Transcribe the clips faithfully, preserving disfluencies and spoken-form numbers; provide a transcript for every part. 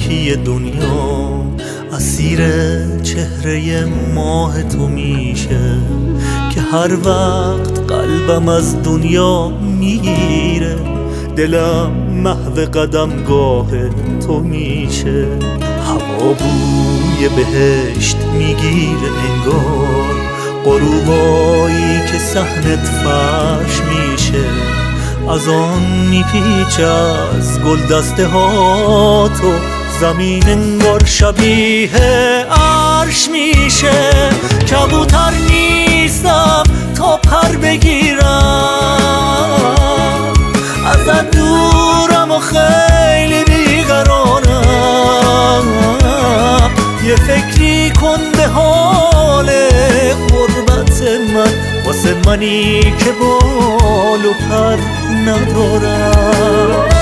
تاریکی دنیا اسیر چهره ماه تو میشه که هر وقت قلبم از دنیا میگیره دلم محو قدمگاه تو میشه. هوا بوی بهشت میگیره انگار غروبایی که صحنت فرش میشه از آن میپیچه از گل دسته ها تو زمین انگار شبیه عرش میشه. کبوتر نیستم تا پر بگیرم ازت دورم و خیلی بیقرارم یه فکری کن به حال غربت من واسه منی که بال و پر ندارم.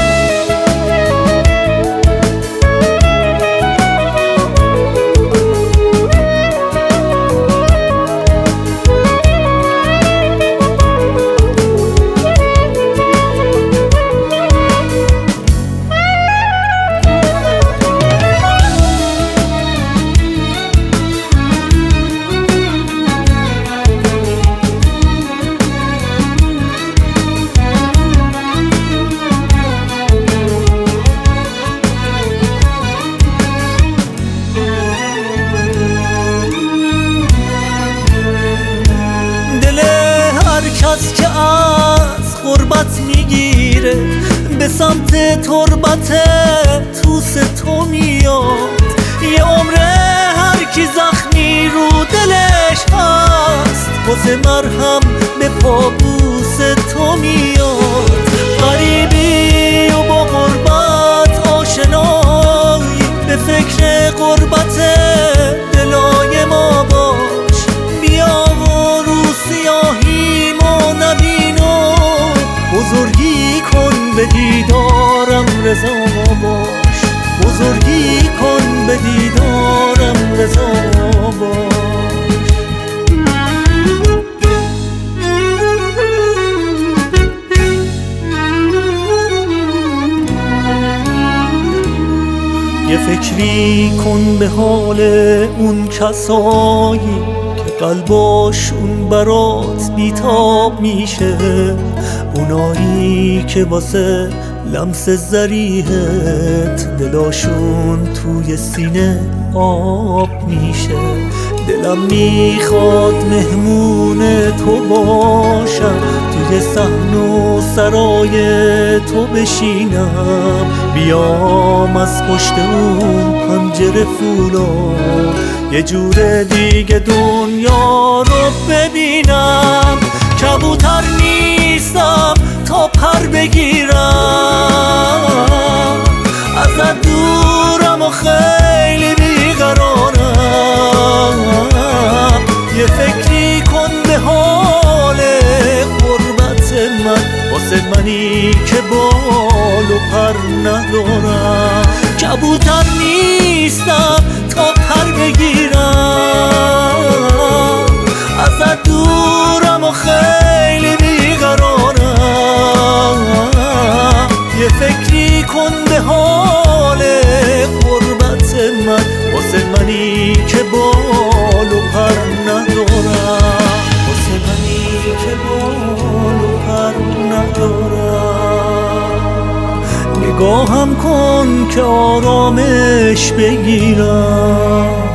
کس که از غربت میگیره به سمت تربت توس تو میاد یه عمره هر کی زخمی رو دلش هست واسه مرهم به پابوس تو میاد. غریبی و با غربت آشنایی به فکر غربت دلای ما باش بیا و رو سیاهی بزرگی کن به دیدارم رضا باش بزرگی کن به دیدارم رضا باش. یه فکری کن به حال اون کسایی که قلباشون برات بیتاب میشه اونایی که واسه لمس ظریحت دلاشون توی سینه آب میشه. دلم میخواد مهمون تو باشم توی صحن و سرای تو بشینم بیام از پشت اون پنجره فولا یه جور دیگه دنیا رو ببینم. کبوتر نیستم تا پر بگیرم ازت دورم و خیلی بیقرارم یه فکری کن به حال غربت من واسه منی که بال و پر ندارم. کبوتر نیستم تا پر بگیرم ازت دورم و خیلی بیقرارم یه فکری کن به حال غربت من واسه منی که بال و پر ندارم واسه منی که بال و پر ندارم. نگاهم کن که آرامش بگیرم